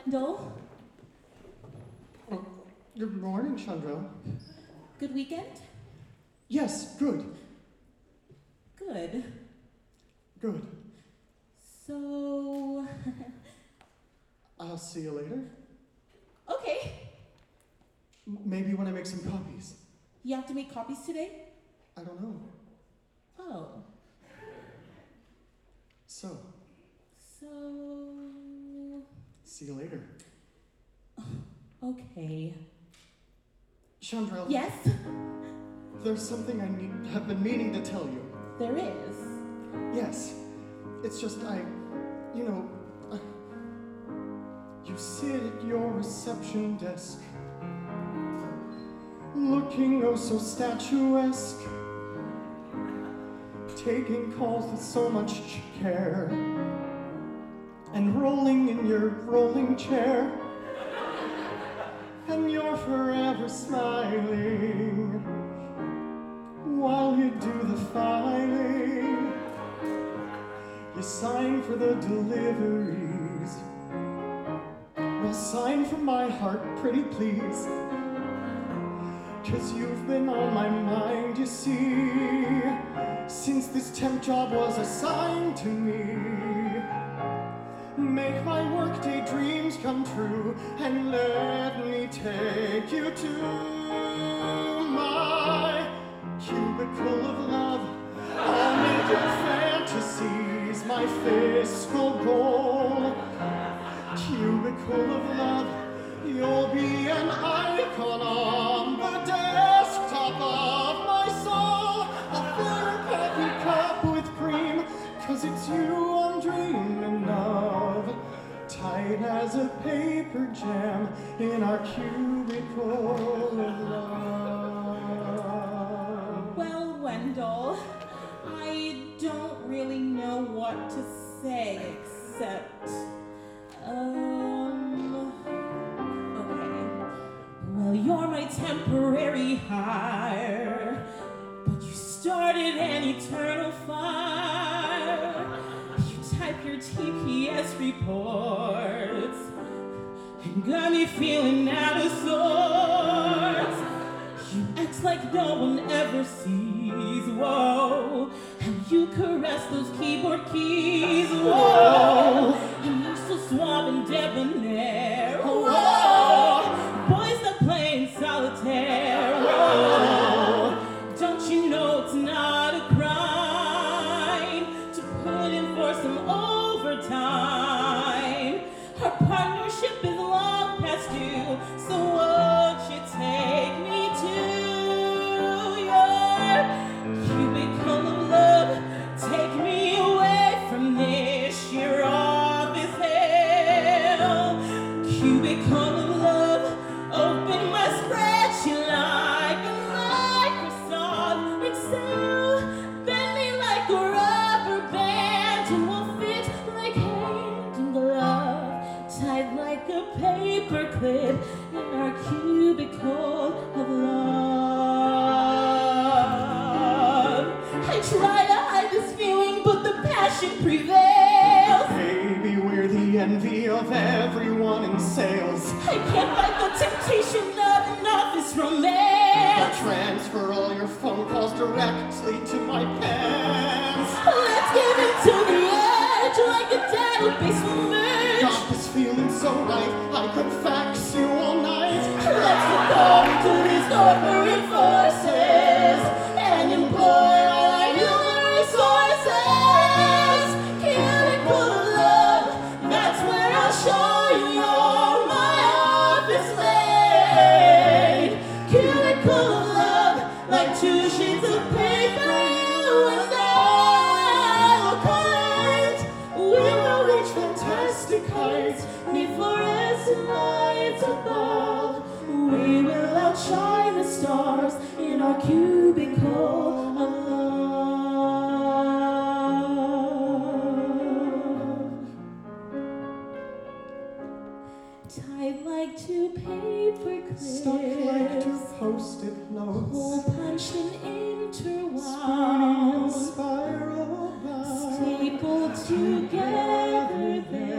Wendell. Oh, good morning, Chandra. Good weekend? Yes, good. Good. Good. So... I'll see you later. Okay. Maybe when I make some copies. You have to make copies today? I don't know. Oh. So, So... see you later. Okay. Chandra. Yes? There's something have been meaning to tell you. There is. Yes. It's just you sit at your reception desk, looking oh so statuesque, taking calls with so much care, and rolling in your rolling chair, and you're forever smiling while you do the filing. You sign for the deliveries. Well, sign from my heart, pretty please. 'Cause you've been on my mind, you see, since this temp job was assigned to me. Make my workday dreams come true, and let me take you to my cubicle of love. I'll make your fantasies my fiscal goal. Cubicle of love, you'll be an icon on the desktop of my soul. I'll fill your coffee cup with cream, 'cause it's you I'm dreaming of. Tight as a paper jam in our cubicle of love. Well, Wendell, I don't really know what to say except... Okay. Well, you're my temporary hire, but you started an eternal fire. You type your TPS reports and got me feeling out of sorts. You act like no one ever sees, whoa, and you caress those keyboard keys, whoa, and you're so suave and debonair, whoa, boys that play in solitaire, whoa, don't you know it's not a crime to put in for some overtime? Our partnership is long past due, so won't you take me to your cubicle of love? Take me away from this sheer office hell. Cubicle of love, open my spreadsheet like a Microsoft Excel. Bend me like a rubber band, and we'll fit like hand in glove. Tied like a paper clip in our cubicle of love. I try to hide this feeling, but the passion prevails. Baby, we're the envy of everyone in sales. I can't fight the temptation of an office I'll romance. transfer all your phone calls directly to my pants. Let's get into the edge like a database will merge. Got this feeling so right, I could fax you all night. Let's succumb to these corporate forces and employ all our human resources. Cubicle of love, that's where I'll show you you're my office mate. Cubicle of love, like two sheets of paper, you and I will collect. We will reach fantastic heights, neath fluorescent lights above. We will outshine the stars in our cubicle of love. Tied like two paper clips, Stuck like two post-it notes, hole punched and spinning interwound, spiral bound. stapled together there.